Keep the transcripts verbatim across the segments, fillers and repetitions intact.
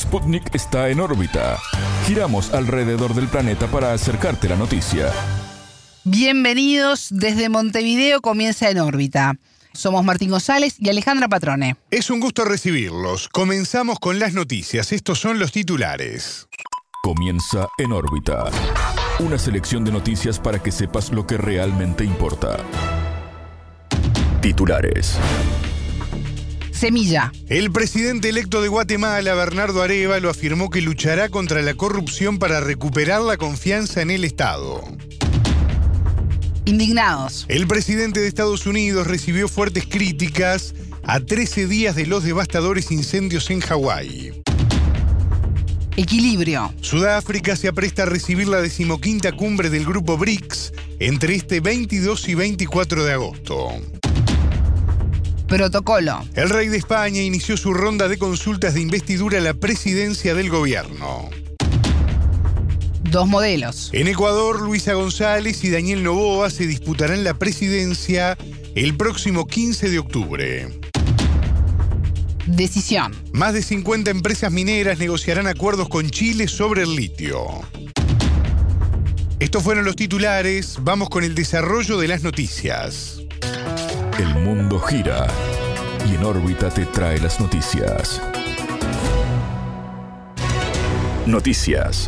Sputnik está en órbita. Giramos alrededor del planeta para acercarte la noticia. Bienvenidos, desde Montevideo comienza En órbita. Somos Martín González y Alejandra Patrone. Es un gusto recibirlos. Comenzamos con las noticias. Estos son los titulares. Comienza En órbita. Una selección de noticias para que sepas lo que realmente importa. Titulares. Semilla. El presidente electo de Guatemala, Bernardo Arévalo, afirmó que luchará contra la corrupción para recuperar la confianza en el Estado. Indignados. El presidente de Estados Unidos recibió fuertes críticas a trece días de los devastadores incendios en Hawái. Equilibrio. Sudáfrica se apresta a recibir la decimoquinta cumbre del Grupo BRICS entre este veintidós y veinticuatro de agosto. Protocolo. El rey de España inició su ronda de consultas de investidura a la presidencia del gobierno. Dos modelos. En Ecuador, Luisa González y Daniel Noboa se disputarán la presidencia el próximo quince de octubre. Decisión. Más de cincuenta empresas mineras negociarán acuerdos con Chile sobre el litio. Estos fueron los titulares. Vamos con el desarrollo de las noticias. El mundo gira y En órbita te trae las noticias. Noticias.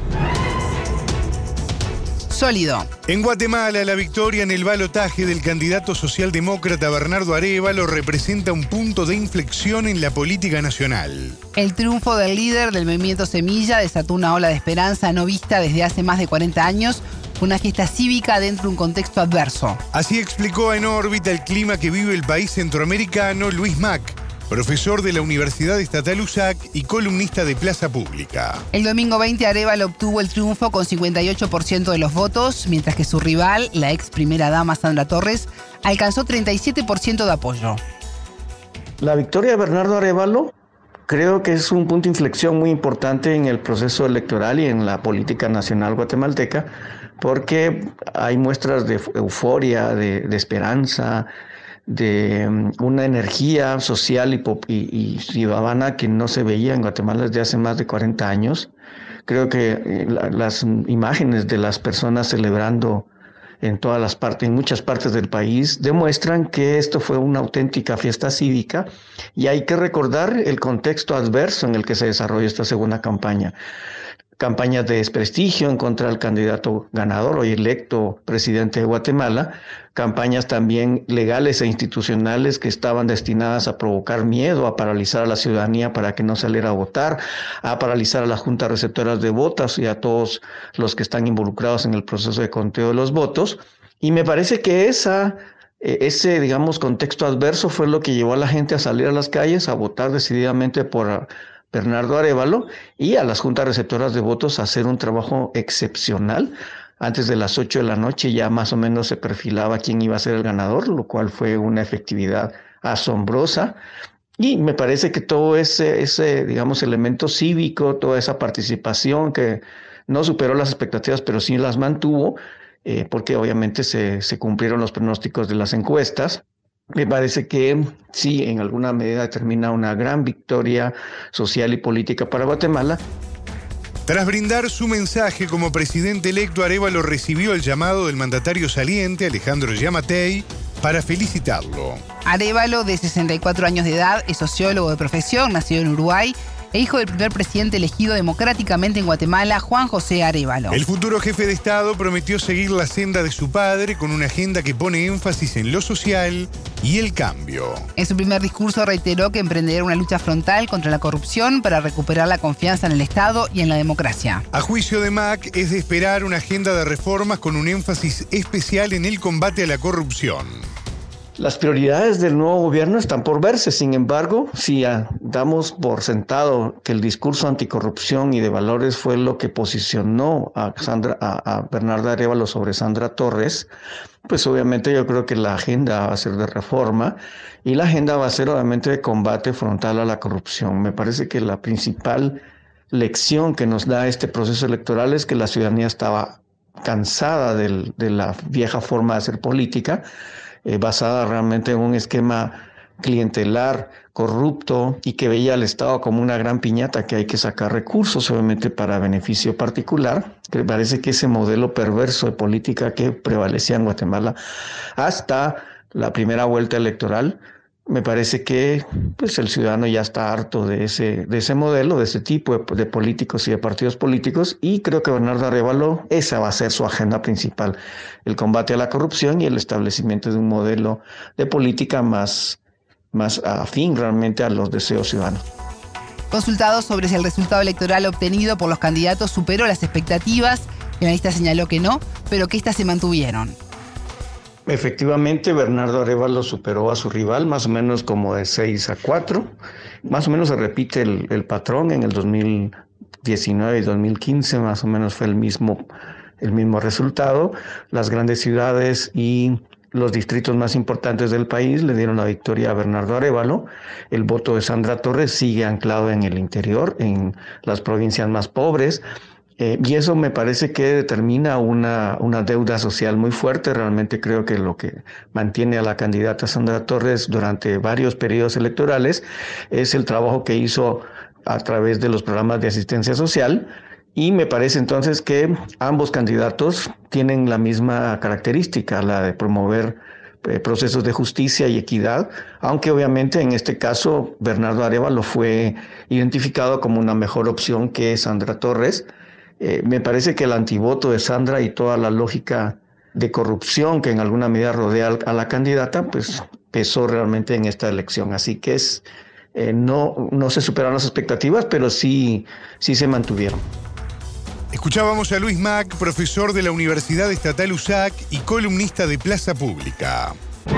Sólido. En Guatemala, la victoria en el balotaje del candidato socialdemócrata Bernardo Arévalo representa un punto de inflexión en la política nacional. El triunfo del líder del movimiento Semilla desató una ola de esperanza no vista desde hace más de cuarenta años, una fiesta cívica dentro de un contexto adverso. Así explicó en órbita el clima que vive el país centroamericano Luis Mac, profesor de la Universidad Estatal U S A C y columnista de Plaza Pública. El domingo veinte, Arévalo obtuvo el triunfo con cincuenta y ocho por ciento de los votos, mientras que su rival, la ex primera dama Sandra Torres, alcanzó treinta y siete por ciento de apoyo. La victoria de Bernardo Arévalo creo que es un punto de inflexión muy importante en el proceso electoral y en la política nacional guatemalteca, porque hay muestras de euforia, de, de esperanza, de um, una energía social y, pop, y, y ciudadana que no se veía en Guatemala desde hace más de cuarenta años. Creo que eh, la, las imágenes de las personas celebrando en todas las partes, en muchas partes del país, demuestran que esto fue una auténtica fiesta cívica, y hay que recordar el contexto adverso en el que se desarrolló esta segunda campaña. Campañas de desprestigio en contra del candidato ganador, hoy electo presidente de Guatemala, campañas también legales e institucionales que estaban destinadas a provocar miedo, a paralizar a la ciudadanía para que no saliera a votar, a paralizar a las juntas receptoras de votos y a todos los que están involucrados en el proceso de conteo de los votos. Y me parece que esa, ese, digamos, contexto adverso fue lo que llevó a la gente a salir a las calles, a votar decididamente por Bernardo Arévalo, y a las juntas receptoras de votos a hacer un trabajo excepcional. Antes de las ocho de la noche ya más o menos se perfilaba quién iba a ser el ganador, lo cual fue una efectividad asombrosa. Y me parece que todo ese, ese, digamos, elemento cívico, toda esa participación que no superó las expectativas, pero sí las mantuvo, eh, porque obviamente se, se cumplieron los pronósticos de las encuestas. Me parece que sí, en alguna medida determina una gran victoria social y política para Guatemala. Tras brindar su mensaje como presidente electo, Arévalo recibió el llamado del mandatario saliente, Alejandro Giammattei, para felicitarlo. Arévalo, de sesenta y cuatro años de edad, es sociólogo de profesión, nacido en Uruguay, e hijo del primer presidente elegido democráticamente en Guatemala, Juan José Arévalo. El futuro jefe de Estado prometió seguir la senda de su padre con una agenda que pone énfasis en lo social y el cambio. En su primer discurso reiteró que emprenderá una lucha frontal contra la corrupción para recuperar la confianza en el Estado y en la democracia. A juicio de Mac, es de esperar una agenda de reformas con un énfasis especial en el combate a la corrupción. Las prioridades del nuevo gobierno están por verse. Sin embargo, si damos por sentado que el discurso anticorrupción y de valores fue lo que posicionó a, Sandra, a, a Bernardo Arévalo sobre Sandra Torres, pues obviamente yo creo que la agenda va a ser de reforma y la agenda va a ser obviamente de combate frontal a la corrupción. Me parece que la principal lección que nos da este proceso electoral es que la ciudadanía estaba cansada del, de la vieja forma de hacer política, Eh, basada realmente en un esquema clientelar, corrupto, y que veía al Estado como una gran piñata que hay que sacar recursos, obviamente para beneficio particular. Me parece que ese modelo perverso de política que prevalecía en Guatemala hasta la primera vuelta electoral, me parece que pues, el ciudadano ya está harto de ese, de ese modelo, de ese tipo de, de políticos y de partidos políticos, y creo que Bernardo Arévalo, esa va a ser su agenda principal, el combate a la corrupción y el establecimiento de un modelo de política más, más afín realmente a los deseos ciudadanos. Consultado sobre si el resultado electoral obtenido por los candidatos superó las expectativas, el analista señaló que no, pero que éstas se mantuvieron. Efectivamente, Bernardo Arévalo superó a su rival más o menos como de seis a cuatro. Más o menos se repite el, el patrón en el dos mil diecinueve y dos mil quince, más o menos fue el mismo, el mismo resultado. Las grandes ciudades y los distritos más importantes del país le dieron la victoria a Bernardo Arévalo. El voto de Sandra Torres sigue anclado en el interior, en las provincias más pobres. Eh, y eso me parece que determina una, una deuda social muy fuerte. Realmente creo que lo que mantiene a la candidata Sandra Torres durante varios periodos electorales es el trabajo que hizo a través de los programas de asistencia social. Y me parece entonces que ambos candidatos tienen la misma característica, la de promover eh, procesos de justicia y equidad, aunque obviamente en este caso Bernardo Arévalo fue identificado como una mejor opción que Sandra Torres. Eh, me parece que el antivoto de Sandra y toda la lógica de corrupción que en alguna medida rodea a la candidata, pues pesó realmente en esta elección. Así que es, eh, no, no se superaron las expectativas, pero sí, sí se mantuvieron. Escuchábamos a Luis Mac, profesor de la Universidad Estatal U S A C y columnista de Plaza Pública.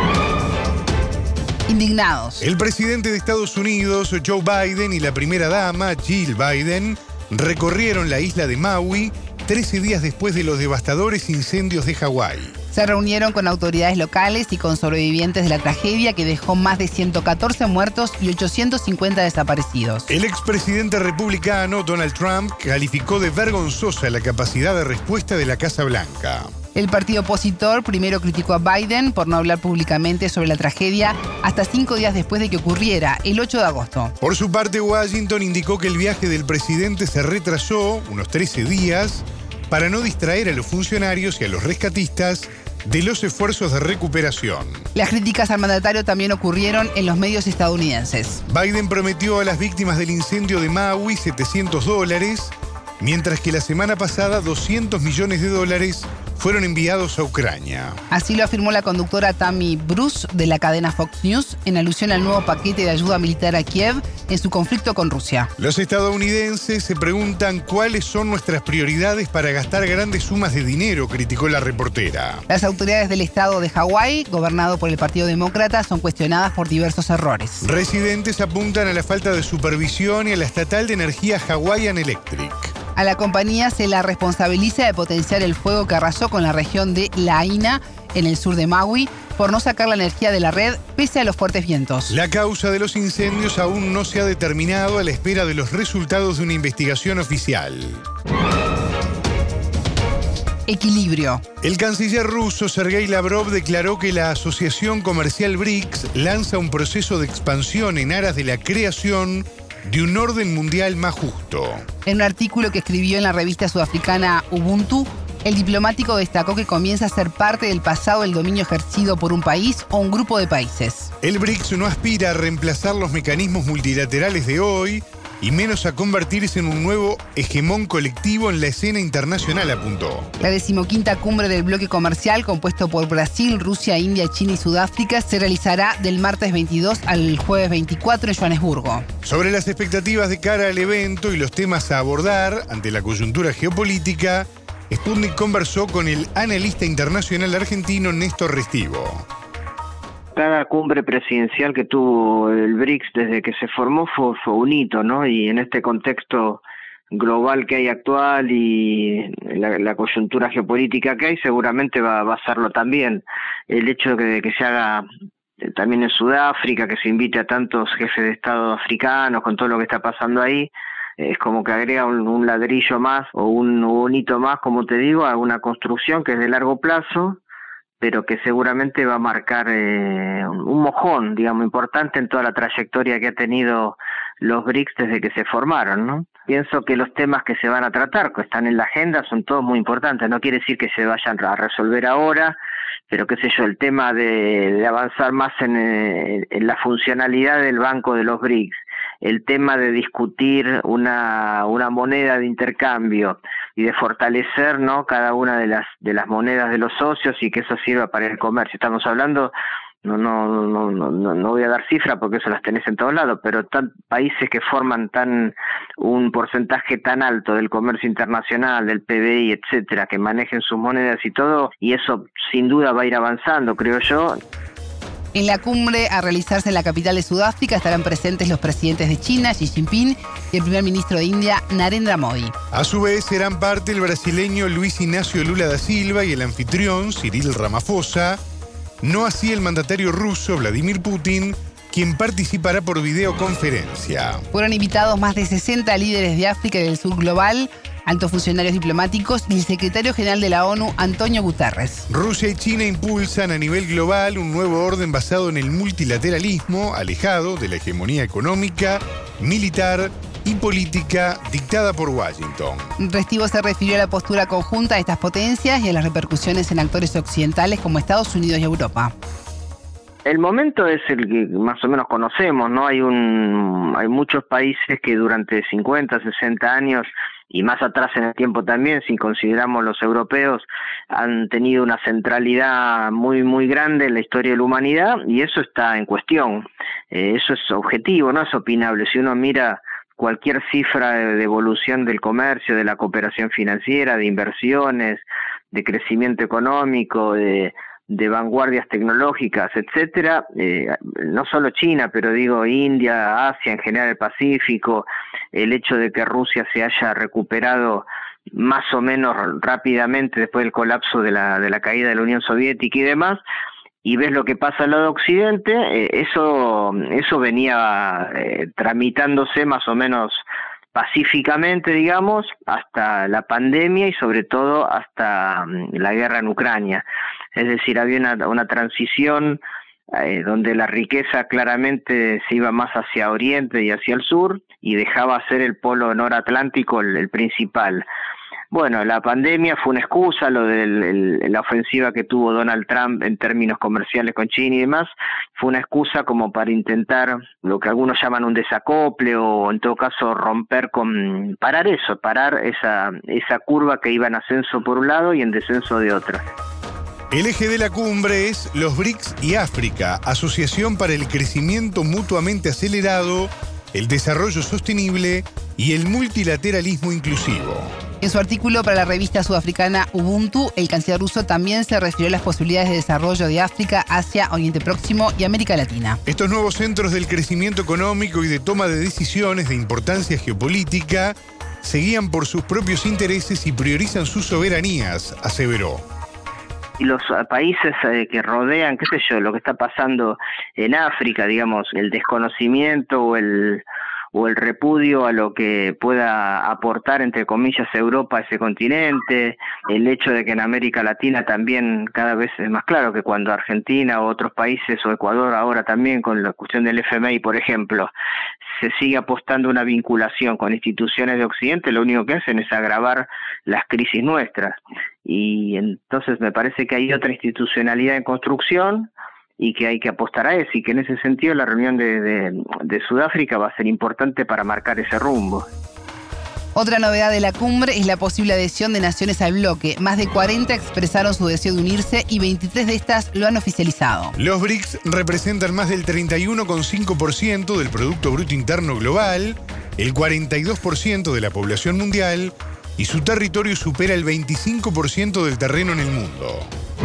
Indignados. El presidente de Estados Unidos, Joe Biden, y la primera dama, Jill Biden, recorrieron la isla de Maui trece días después de los devastadores incendios de Hawái. Se reunieron con autoridades locales y con sobrevivientes de la tragedia que dejó más de ciento catorce muertos y ochocientos cincuenta desaparecidos. El expresidente republicano Donald Trump calificó de vergonzosa la capacidad de respuesta de la Casa Blanca. El partido opositor primero criticó a Biden por no hablar públicamente sobre la tragedia hasta cinco días después de que ocurriera, el ocho de agosto. Por su parte, Washington indicó que el viaje del presidente se retrasó unos trece días para no distraer a los funcionarios y a los rescatistas de los esfuerzos de recuperación. Las críticas al mandatario también ocurrieron en los medios estadounidenses. Biden prometió a las víctimas del incendio de Maui setecientos dólares, mientras que la semana pasada doscientos millones de dólares fueron enviados a Ucrania. Así lo afirmó la conductora Tammy Bruce de la cadena Fox News en alusión al nuevo paquete de ayuda militar a Kiev en su conflicto con Rusia. Los estadounidenses se preguntan cuáles son nuestras prioridades para gastar grandes sumas de dinero, criticó la reportera. Las autoridades del estado de Hawái, gobernado por el Partido Demócrata, son cuestionadas por diversos errores. Residentes apuntan a la falta de supervisión y a la estatal de energía Hawaiian Electric. A la compañía se la responsabiliza de potenciar el fuego que arrasó con la región de Lahaina, en el sur de Maui, por no sacar la energía de la red pese a los fuertes vientos. La causa de los incendios aún no se ha determinado a la espera de los resultados de una investigación oficial. Equilibrio. El canciller ruso Sergei Lavrov declaró que la Asociación Comercial BRICS lanza un proceso de expansión en aras de la creación de un orden mundial más justo. En un artículo que escribió en la revista sudafricana Ubuntu, el diplomático destacó que comienza a ser parte del pasado el dominio ejercido por un país o un grupo de países. El BRICS no aspira a reemplazar los mecanismos multilaterales de hoy y menos a convertirse en un nuevo hegemón colectivo en la escena internacional, apuntó. La decimoquinta cumbre del bloque comercial, compuesto por Brasil, Rusia, India, China y Sudáfrica, se realizará del martes veintidós al jueves veinticuatro en Johannesburgo. Sobre las expectativas de cara al evento y los temas a abordar ante la coyuntura geopolítica, Sputnik conversó con el analista internacional argentino Néstor Restivo. Cada cumbre presidencial que tuvo el BRICS desde que se formó fue, fue un hito, ¿no? Y en este contexto global que hay actual y la, la coyuntura geopolítica que hay, seguramente va, va a serlo también. El hecho de que, de que se haga también en Sudáfrica, que se invite a tantos jefes de Estado africanos con todo lo que está pasando ahí, es como que agrega un, un ladrillo más o un, un hito más, como te digo, a una construcción que es de largo plazo, pero que seguramente va a marcar eh, un mojón, digamos, importante en toda la trayectoria que ha tenido los BRICS desde que se formaron, ¿no? Pienso que los temas que se van a tratar, que están en la agenda, son todos muy importantes. No quiere decir que se vayan a resolver ahora, pero qué sé yo, el tema de, de avanzar más en, en la funcionalidad del Banco de los BRICS, el tema de discutir una una moneda de intercambio y de fortalecer, ¿no?, cada una de las de las monedas de los socios y que eso sirva para el comercio. Estamos hablando, no no no no no voy a dar cifras porque eso las tenés en todos lados, pero tan países que forman tan un porcentaje tan alto del comercio internacional, del P B I, etcétera, que manejen sus monedas y todo, y eso sin duda va a ir avanzando, creo yo. En la cumbre a realizarse en la capital de Sudáfrica estarán presentes los presidentes de China, Xi Jinping, y el primer ministro de India, Narendra Modi. A su vez serán parte el brasileño Luis Ignacio Lula da Silva y el anfitrión Cyril Ramaphosa, no así el mandatario ruso Vladimir Putin, quien participará por videoconferencia. Fueron invitados más de sesenta líderes de África y del sur global, altos funcionarios diplomáticos y el secretario general de la ONU, Antonio Guterres. Rusia y China impulsan a nivel global un nuevo orden basado en el multilateralismo, alejado de la hegemonía económica, militar y política dictada por Washington. Restivo se refirió a la postura conjunta de estas potencias y a las repercusiones en actores occidentales como Estados Unidos y Europa. El momento es el que más o menos conocemos, ¿no? Hay un hay muchos países que durante cincuenta, sesenta años y más atrás en el tiempo también, si consideramos los europeos, han tenido una centralidad muy muy grande en la historia de la humanidad y eso está en cuestión. Eh, eso es objetivo, no es opinable. Si uno mira cualquier cifra de evolución del comercio, de la cooperación financiera, de inversiones, de crecimiento económico, de de vanguardias tecnológicas, etcétera, eh, no solo China, pero digo India, Asia, en general el Pacífico, el hecho de que Rusia se haya recuperado más o menos rápidamente después del colapso de la de la caída de la Unión Soviética y demás, y ves lo que pasa al lado de Occidente, eh, eso eso venía eh, tramitándose más o menos pacíficamente, digamos, hasta la pandemia y sobre todo hasta um, la guerra en Ucrania. Es decir, había una, una transición eh, donde la riqueza claramente se iba más hacia Oriente y hacia el sur y dejaba ser el polo noratlántico el, el principal. Bueno, la pandemia fue una excusa, lo de la ofensiva que tuvo Donald Trump en términos comerciales con China y demás, fue una excusa como para intentar lo que algunos llaman un desacople o en todo caso romper con, parar eso, parar esa, esa curva que iba en ascenso por un lado y en descenso de otro. El eje de la cumbre es los BRICS y África, Asociación para el Crecimiento Mutuamente Acelerado, el Desarrollo Sostenible y el Multilateralismo Inclusivo. En su artículo para la revista sudafricana Ubuntu, el canciller ruso también se refirió a las posibilidades de desarrollo de África, Asia, Oriente Próximo y América Latina. Estos nuevos centros del crecimiento económico y de toma de decisiones de importancia geopolítica se guían por sus propios intereses y priorizan sus soberanías, aseveró. Y los países eh, que rodean, qué sé yo, lo que está pasando en África, digamos, el desconocimiento o el o el repudio a lo que pueda aportar, entre comillas, Europa a ese continente, el hecho de que en América Latina también cada vez es más claro que cuando Argentina o otros países, o Ecuador ahora también con la cuestión del F M I, por ejemplo, se sigue apostando una vinculación con instituciones de Occidente, lo único que hacen es agravar las crisis nuestras. Y entonces me parece que hay otra institucionalidad en construcción y que hay que apostar a eso, y que en ese sentido la reunión de, de, de Sudáfrica va a ser importante para marcar ese rumbo. Otra novedad de la cumbre es la posible adhesión de naciones al bloque. Más de cuarenta expresaron su deseo de unirse y veintitrés de estas lo han oficializado. Los BRICS representan más del treinta y uno coma cinco por ciento del Producto Bruto Interno Global, el cuarenta y dos por ciento de la población mundial y su territorio supera el veinticinco por ciento del terreno en el mundo.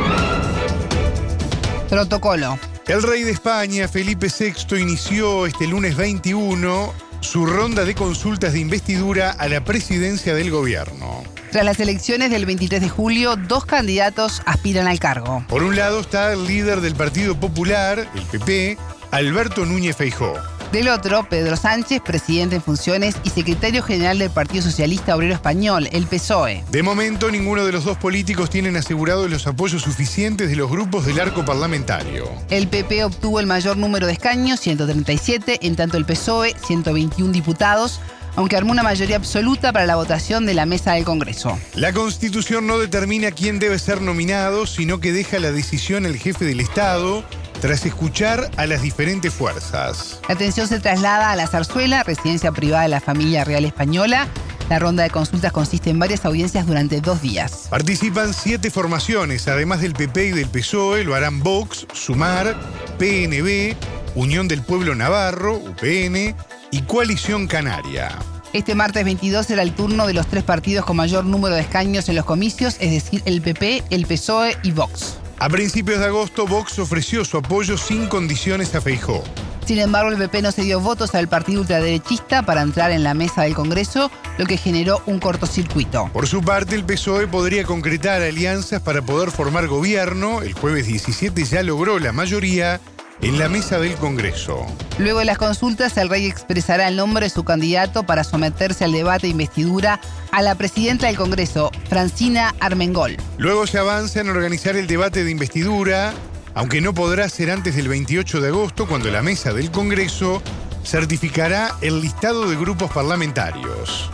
Protocolo. El rey de España, Felipe sexto, inició este lunes veintiuno su ronda de consultas de investidura a la presidencia del gobierno. Tras las elecciones del veintitrés de julio, dos candidatos aspiran al cargo. Por un lado está el líder del Partido Popular, el P P, Alberto Núñez Feijóo. Del otro, Pedro Sánchez, presidente en funciones y secretario general del Partido Socialista Obrero Español, el P S O E. De momento, ninguno de los dos políticos tienen asegurados los apoyos suficientes de los grupos del arco parlamentario. El P P obtuvo el mayor número de escaños, ciento treinta y siete, en tanto el P S O E, ciento veintiún diputados, aunque armó una mayoría absoluta para la votación de la mesa del Congreso. La Constitución no determina quién debe ser nominado, sino que deja la decisión al jefe del Estado tras escuchar a las diferentes fuerzas. La atención se traslada a la Zarzuela, residencia privada de la familia real española. La ronda de consultas consiste en varias audiencias durante dos días. Participan siete formaciones, además del P P y del P S O E, lo harán Vox, Sumar, P N V, Unión del Pueblo Navarro, U P N y Coalición Canaria. Este martes veintidós será el turno de los tres partidos con mayor número de escaños en los comicios, es decir, el P P, el P S O E y Vox. A principios de agosto, Vox ofreció su apoyo sin condiciones a Feijóo. Sin embargo, el P P no se dio votos al partido ultraderechista para entrar en la mesa del Congreso, lo que generó un cortocircuito. Por su parte, el P S O E podría concretar alianzas para poder formar gobierno. El jueves diecisiete ya logró la mayoría en la mesa del Congreso. Luego de las consultas, el rey expresará el nombre de su candidato para someterse al debate de investidura a la presidenta del Congreso, Francina Armengol. Luego se avanza en organizar el debate de investidura, aunque no podrá ser antes del veintiocho de agosto, cuando la mesa del Congreso certificará el listado de grupos parlamentarios.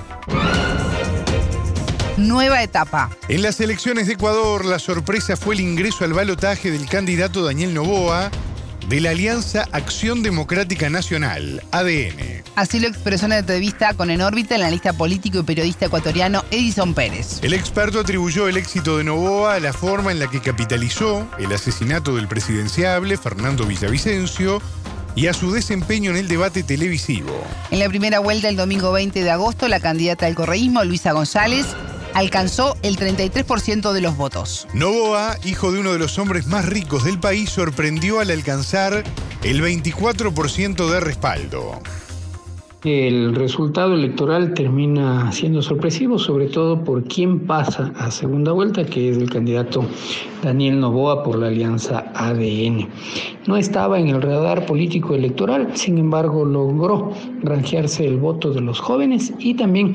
Nueva etapa. En las elecciones de Ecuador, la sorpresa fue el ingreso al balotaje del candidato Daniel Noboa, de la Alianza Acción Democrática Nacional, A D N. Así lo expresó en la entrevista con En órbita el analista político y periodista ecuatoriano Edison Pérez. El experto atribuyó el éxito de Noboa a la forma en la que capitalizó el asesinato del presidenciable Fernando Villavicencio y a su desempeño en el debate televisivo. En la primera vuelta el domingo veinte de agosto, la candidata del correísmo, Luisa González, alcanzó el treinta y tres por ciento de los votos. Noboa, hijo de uno de los hombres más ricos del país, sorprendió al alcanzar el veinticuatro por ciento de respaldo. El resultado electoral termina siendo sorpresivo, sobre todo por quién pasa a segunda vuelta, que es el candidato Daniel Noboa por la alianza A D N. No estaba en el radar político electoral, sin embargo logró granjearse el voto de los jóvenes y también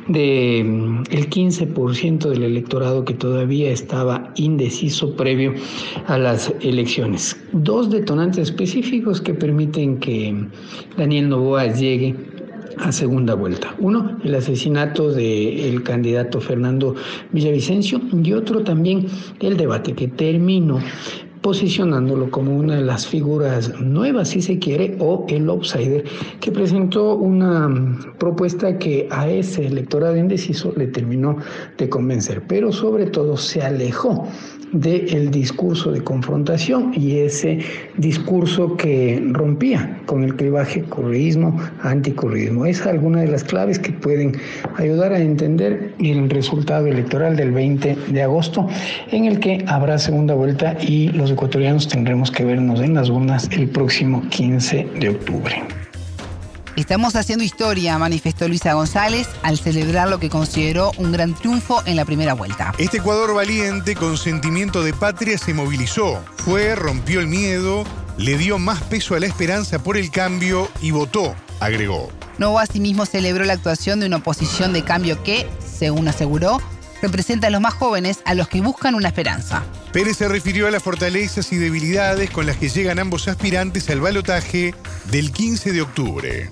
del quince por ciento del electorado que todavía estaba indeciso previo a las elecciones. Dos detonantes específicos que permiten que Daniel Noboa llegue a segunda vuelta. Uno, el asesinato del candidato Fernando Villavicencio, y otro también el debate que terminó posicionándolo como una de las figuras nuevas, si se quiere, o el outsider, que presentó una propuesta que a ese electorado indeciso le terminó de convencer, pero sobre todo se alejó del discurso de confrontación y ese discurso que rompía con el clivaje correísmo, anticorreísmo. Es alguna de las claves que pueden ayudar a entender el resultado electoral del veinte de agosto, en el que habrá segunda vuelta y los ecuatorianos tendremos que vernos en las urnas el próximo quince de octubre. Estamos haciendo historia, manifestó Luisa González al celebrar lo que consideró un gran triunfo en la primera vuelta. Este Ecuador valiente, con sentimiento de patria, se movilizó, fue, rompió el miedo, le dio más peso a la esperanza por el cambio y votó, agregó. Noboa asimismo celebró la actuación de una oposición de cambio que, según aseguró, representa a los más jóvenes, a los que buscan una esperanza. Pérez se refirió a las fortalezas y debilidades con las que llegan ambos aspirantes al balotaje del quince de octubre.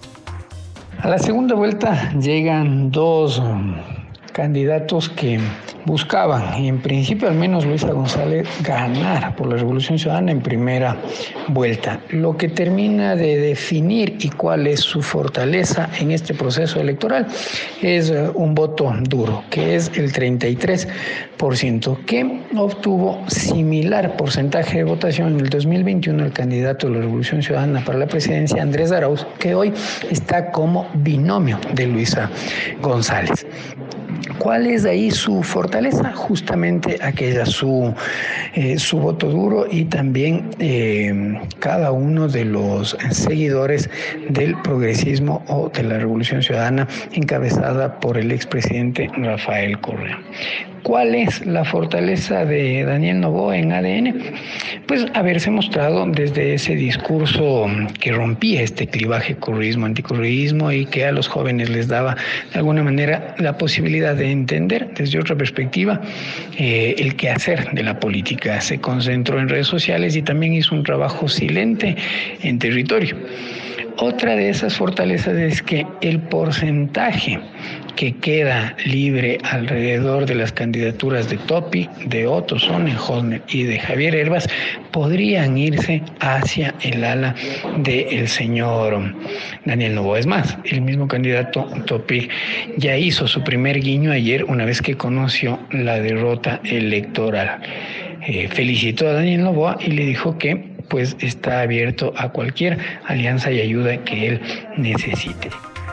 A la segunda vuelta llegan dos um, candidatos que buscaban, en principio al menos Luisa González, ganar por la Revolución Ciudadana en primera vuelta. Lo que termina de definir y cuál es su fortaleza en este proceso electoral es uh, un voto duro, que es el treinta y tres por ciento, que obtuvo similar porcentaje de votación en el dos mil veintiuno el candidato de la Revolución Ciudadana para la presidencia, Andrés Arauz, que hoy está como binomio de Luisa González. ¿Cuál es ahí su fortaleza? Justamente aquella, su, eh, su voto duro y también eh, cada uno de los seguidores del progresismo o de la Revolución Ciudadana encabezada por el expresidente Rafael Correa. ¿Cuál es la fortaleza de Daniel Noboa en A D N? Pues haberse mostrado desde ese discurso que rompía este clivaje correísmo-anticorreísmo y que a los jóvenes les daba de alguna manera la posibilidad de entender desde otra perspectiva eh, el quehacer de la política. Se concentró en redes sociales y también hizo un trabajo silente en territorio. Otra de esas fortalezas es que el porcentaje que queda libre alrededor de las candidaturas de Topic, de Otto Sonnenholmer y de Javier Hervas podrían irse hacia el ala del señor Daniel Noboa. Es más, el mismo candidato Topic ya hizo su primer guiño ayer una vez que conoció la derrota electoral. Eh, felicitó a Daniel Noboa y le dijo que pues está abierto a cualquier alianza y ayuda que él necesite.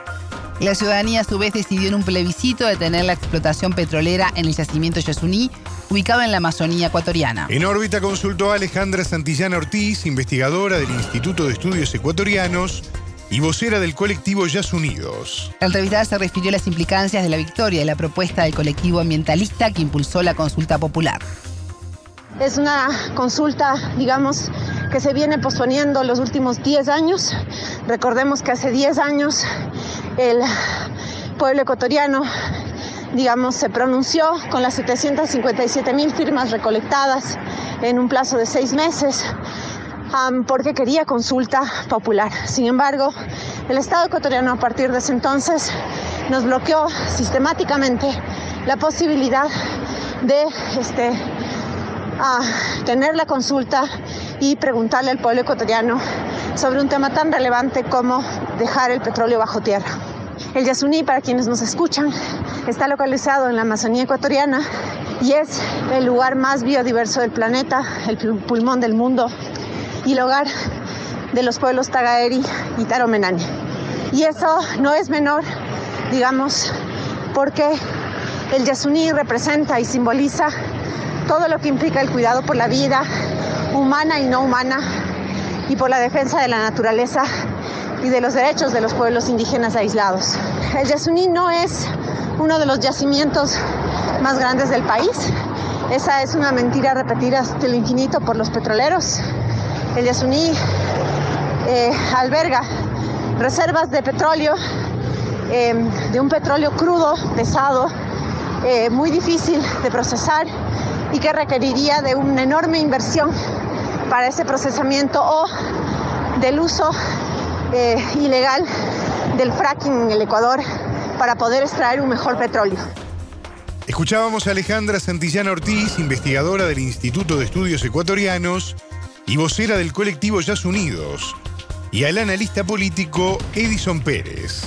La ciudadanía a su vez decidió en un plebiscito detener la explotación petrolera en el yacimiento Yasuní, ubicado en la Amazonía ecuatoriana. En órbita consultó a Alejandra Santillana Ortiz, investigadora del Instituto de Estudios Ecuatorianos y vocera del colectivo Yasunidos. La entrevistada se refirió a las implicancias de la victoria de la propuesta del colectivo ambientalista que impulsó la consulta popular. Es una consulta, digamos, que se viene posponiendo los últimos diez años. Recordemos que hace diez años el pueblo ecuatoriano, digamos, se pronunció con las setecientas cincuenta y siete mil firmas recolectadas en un plazo de seis meses um, porque quería consulta popular. Sin embargo, el Estado ecuatoriano a partir de ese entonces nos bloqueó sistemáticamente la posibilidad de este, uh, tener la consulta y preguntarle al pueblo ecuatoriano sobre un tema tan relevante como dejar el petróleo bajo tierra. El Yasuní, para quienes nos escuchan, está localizado en la Amazonía ecuatoriana y es el lugar más biodiverso del planeta, el pulmón del mundo y el hogar de los pueblos Tagaeri y Taromenani. Y eso no es menor, digamos, porque el Yasuní representa y simboliza todo lo que implica el cuidado por la vida humana y no humana y por la defensa de la naturaleza y de los derechos de los pueblos indígenas aislados. El Yasuní no es uno de los yacimientos más grandes del país. Esa es una mentira repetida hasta el infinito por los petroleros. El Yasuní eh, alberga reservas de petróleo, eh, de un petróleo crudo, pesado, eh, muy difícil de procesar y que requeriría de una enorme inversión para ese procesamiento o del uso eh, ilegal del fracking en el Ecuador para poder extraer un mejor petróleo. Escuchábamos a Alejandra Santillana Ortiz, investigadora del Instituto de Estudios Ecuatorianos y vocera del colectivo Yasunidos, y al analista político Edison Pérez.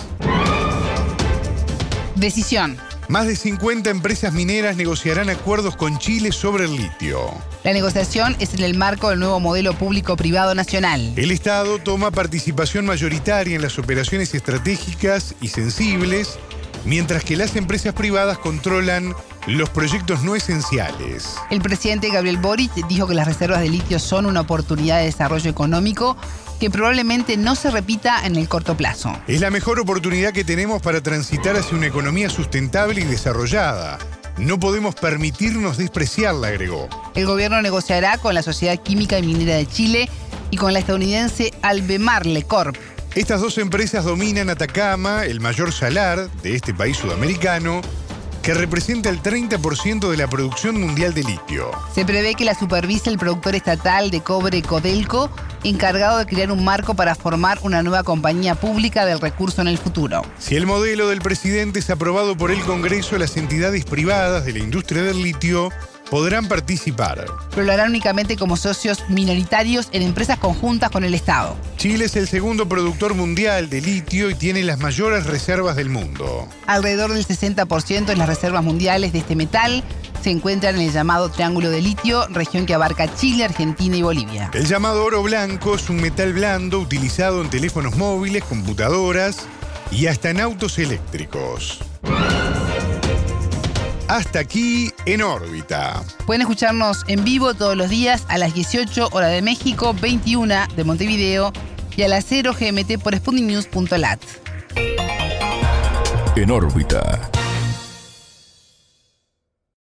Decisión. Más de cincuenta empresas mineras negociarán acuerdos con Chile sobre el litio. La negociación es en el marco del nuevo modelo público-privado nacional. El Estado toma participación mayoritaria en las operaciones estratégicas y sensibles, mientras que las empresas privadas controlan los proyectos no esenciales. El presidente Gabriel Boric dijo que las reservas de litio son una oportunidad de desarrollo económico que probablemente no se repita en el corto plazo. Es la mejor oportunidad que tenemos para transitar hacia una economía sustentable y desarrollada. No podemos permitirnos despreciarla, agregó. El gobierno negociará con la Sociedad Química y Minera de Chile y con la estadounidense Albemarle Corp. Estas dos empresas dominan Atacama, el mayor salar de este país sudamericano, que representa el treinta por ciento de la producción mundial de litio. Se prevé que la supervise el productor estatal de cobre Codelco, encargado de crear un marco para formar una nueva compañía pública del recurso en el futuro. Si el modelo del presidente es aprobado por el Congreso, las entidades privadas de la industria del litio podrán participar. Pero lo harán únicamente como socios minoritarios en empresas conjuntas con el Estado. Chile es el segundo productor mundial de litio y tiene las mayores reservas del mundo. Alrededor del sesenta por ciento de las reservas mundiales de este metal se encuentran en el llamado Triángulo de Litio, región que abarca Chile, Argentina y Bolivia. El llamado oro blanco es un metal blando utilizado en teléfonos móviles, computadoras y hasta en autos eléctricos. Hasta aquí En órbita. Pueden escucharnos en vivo todos los días a las dieciocho hora de México, veintiuna de Montevideo y a las cero G M T por sputnik news punto lat. En órbita.